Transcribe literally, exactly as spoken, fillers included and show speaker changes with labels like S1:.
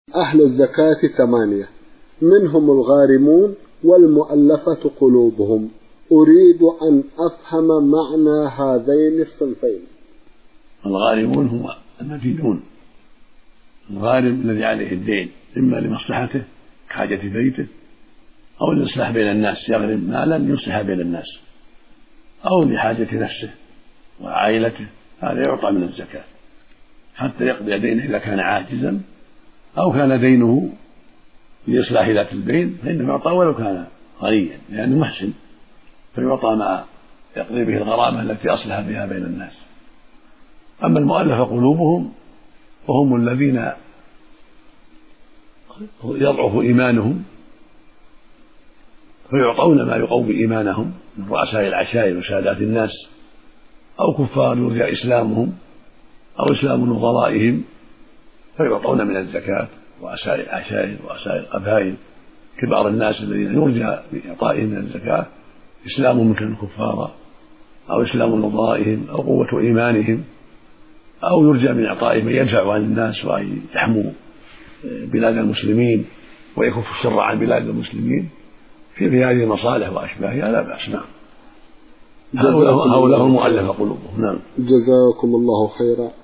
S1: أهل الزكاة ثمانية، منهم الغارمون والمؤلفة قلوبهم. أريد أن أفهم معنى هذين الصنفين.
S2: الغارمون هم المدينون. الغارم الذي عليه الدين إما لمصلحته كحاجة بيته أو للإصلاح بين الناس، يغرم مالا يصلح بين الناس، أو لحاجة نفسه وعائلته، هذا يعطى من الزكاة حتى يقضي دينه إذا كان عاجزا، أو كان دينه لإصلاح ذات البين فإنه يعطى ولو كان غنيا لأنه محسن، فيعطى ما يقضي به الغرامة التي أصلح بها بين الناس. أما المؤلف قلوبهم وهم الذين يضعف إيمانهم فيعطون ما يقوي إيمانهم من رؤساء العشائر وسادات الناس، أو كفار يرجى إسلامهم أو إسلام نظرائهم فيعطون من الزكاة، رؤساء العشائر ورؤساء القبائل كبار الناس الذين يرجى بإعطائهم من الزكاة إسلامهم مثل الكفار أو إسلام نظرائهم أو قوة إيمانهم، أو يرجى من إعطائهم من يدفع عن الناس وأن يحموا بلاد المسلمين ويكف الشر عن بلاد المسلمين في هذه المصالح وأشباهها لا بأس. نعم، هؤلاء هم المؤلفة قلوبهم. نعم،
S1: جزاكم الله خيرا.